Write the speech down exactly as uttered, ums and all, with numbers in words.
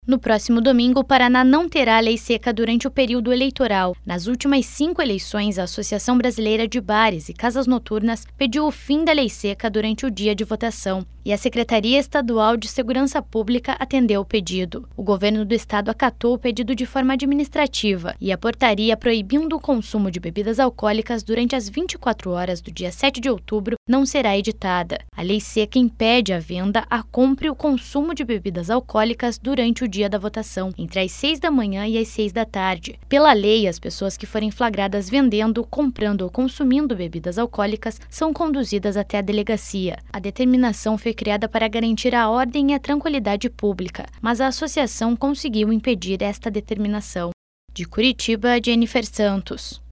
No próximo domingo, o Paraná não terá lei seca durante o período eleitoral. Nas últimas cinco eleições, a Associação Brasileira de Bares e Casas Noturnas pediu o fim da lei seca durante o dia de votação. E a Secretaria Estadual de Segurança Pública atendeu o pedido. O governo do estado acatou o pedido de forma administrativa e a portaria proibindo o consumo de bebidas alcoólicas durante as vinte e quatro horas do dia sete de outubro não será editada. A lei seca impede a venda, a compra e o consumo de bebidas alcoólicas durante o dia da votação, entre as seis da manhã e as seis da tarde. Pela lei, as pessoas que forem flagradas vendendo, comprando ou consumindo bebidas alcoólicas são conduzidas até a delegacia. A determinação foi criada para garantir a ordem e a tranquilidade pública, mas a associação conseguiu impedir esta determinação. De Curitiba, Jennifer Santos.